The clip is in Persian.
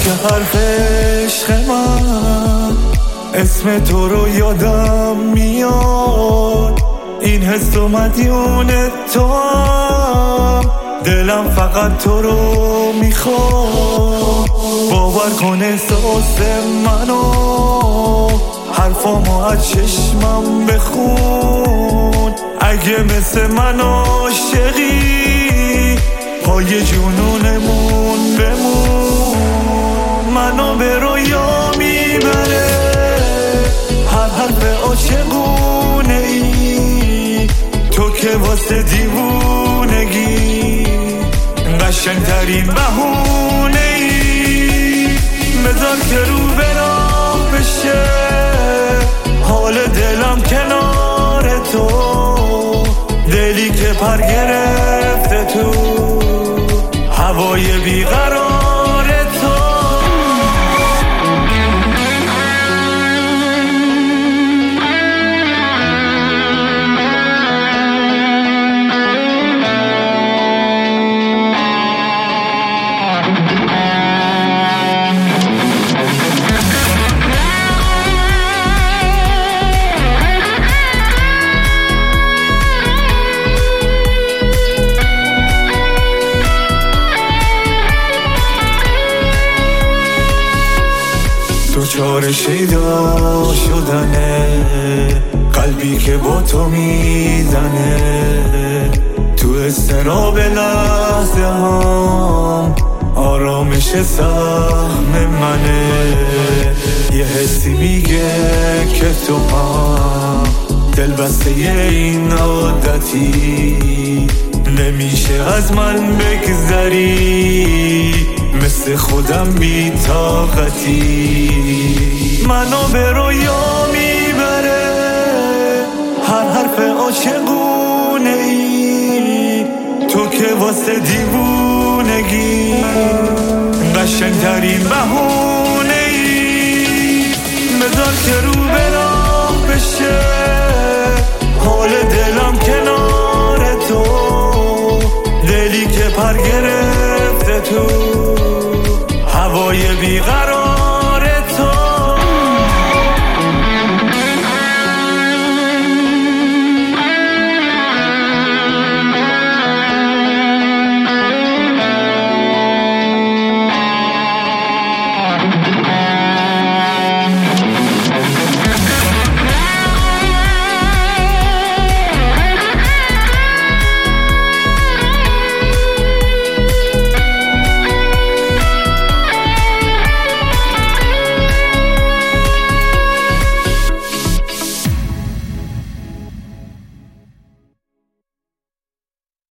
که حرف عشق من اسم تو رو یادم میاد، این حس و مدیون تو هم، دلم فقط تو رو میخواد. باور کن احساس منو، حرفامو از چشمم بخون. اگه مثل من عاشقی پای جنونمون بمون. منو به رویا میبره هر حرف عاشقونه ای، تو که واسه دیوونگی قشنگترین بهونه ای. بذار که رو به راه بشه حال دلم کنار تو، دلی که پر گرفته تو هوای بیقرار تو. دوچار شیدا شدنه قلبی که با تو میزنه، تو اضطراب لحظه هم آرامش سهم منه. یه حسی میگه که تو هم دل بسته این عادتی، نمیشه از من بگذری، مثل خودم بی طاقتی. منو به رویا میبره هر حرف عاشقونه ای، تو که واسه دیوونگی قشنگترین بهونه ای. بذار که رو به راه بشه حال دلم کنار تو، دلی که پر گرفته تو هوای بیقرار